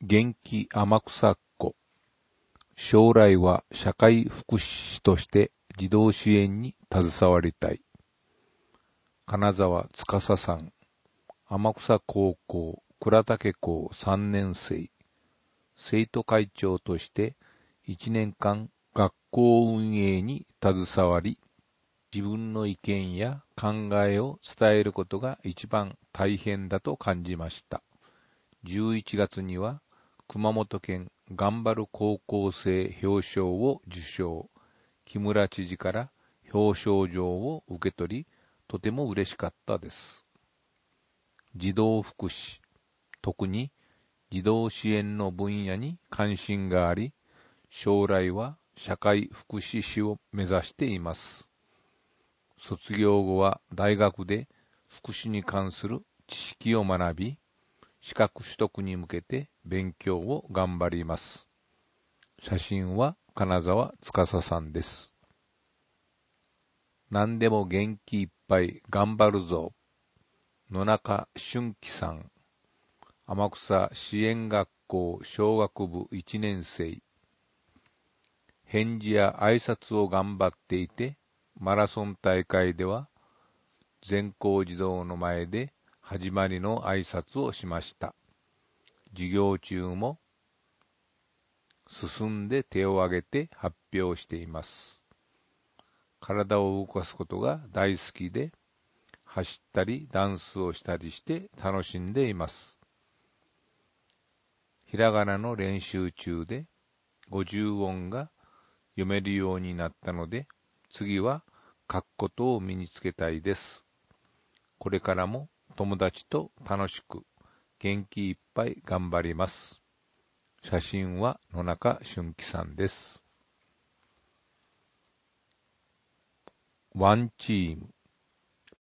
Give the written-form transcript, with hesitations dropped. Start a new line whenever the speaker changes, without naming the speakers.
元気天草っ子。将来は社会福祉士として児童支援に携わりたい。金沢司さん。天草高校倉岳校3年生。生徒会長として1年間学校運営に携わり、自分の意見や考えを伝えることが一番大変だと感じました。11月には熊本県頑張る高校生表彰を受賞。木村知事から表彰状を受け取り、とても嬉しかったです。児童福祉、特に児童支援の分野に関心があり、将来は社会福祉士を目指しています。卒業後は大学で福祉に関する知識を学び、資格取得に向けて勉強を頑張ります。写真は金沢司さんです。何でも元気いっぱい頑張るぞ。野中俊樹さん。天草支援学校小学部1年生。返事や挨拶を頑張っていて、マラソン大会では全校児童の前で始まりの挨拶をしました。授業中も進んで手を挙げて発表しています。体を動かすことが大好きで、走ったりダンスをしたりして楽しんでいます。ひらがなの練習中で50音が読めるようになったので、次は書くことを身につけたいです。これからも友達と楽しく元気いっぱい頑張ります。写真は野中俊樹さんです。ワンチーム。